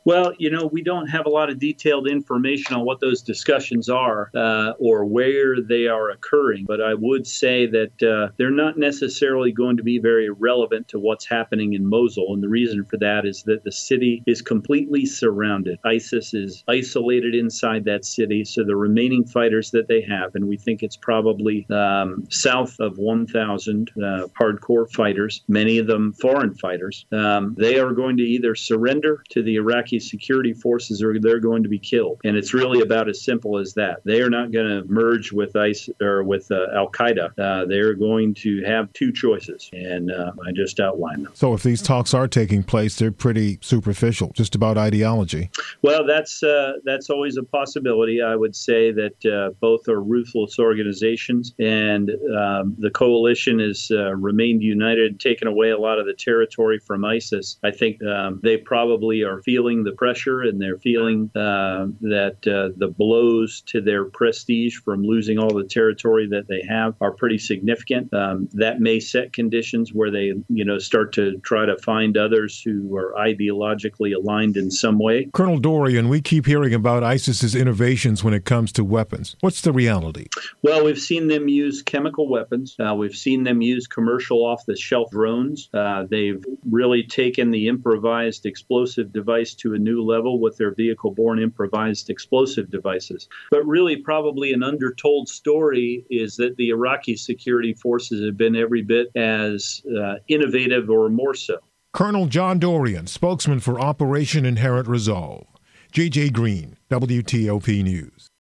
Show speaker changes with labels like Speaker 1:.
Speaker 1: Well, we don't have a lot of detailed information on what those discussions are or where they are occurring, but I would say that they're not necessarily going to be very relevant to what's happening in Mosul. And the reason for that is that the city is completely surrounded. ISIS is isolated inside that city, so the remaining fighters that they have, and we think it's probably south of 1,000 hardcore fighters, many of them foreign fighters, they are going to either surrender to the Iraqi security forces or they're going to be killed. And it's really about as simple as that. They are not going to merge with ISIS or with Al-Qaeda. They're going to have two choices, and I just outlined them.
Speaker 2: So if these talks are taking place, they're pretty superficial, just about ideology.
Speaker 1: Well, that's always a possibility. I would say that both are ruthless organizations, and the coalition has remained united, taken away a lot of the territory from ISIS. I think they probably are feeling the pressure, and they're feeling that the blows to their prestige from losing all the territory that they have are pretty significant. That may set conditions where they, start to try to find others who are ideologically aligned in some way.
Speaker 2: Colonel Dorian, we keep hearing about ISIS's innovations when it comes to weapons. What's the reality?
Speaker 1: Well, we've seen them use chemical weapons. We've seen them use commercial off-the-shelf drones. They've really taken the improvised explosive device to a new level with their vehicle-borne improvised explosive devices. But really, probably an undertold story is that the Iraqi security forces have been every bit as innovative or more so.
Speaker 2: Colonel John Dorian, spokesman for Operation Inherent Resolve. J.J. Green, WTOP News.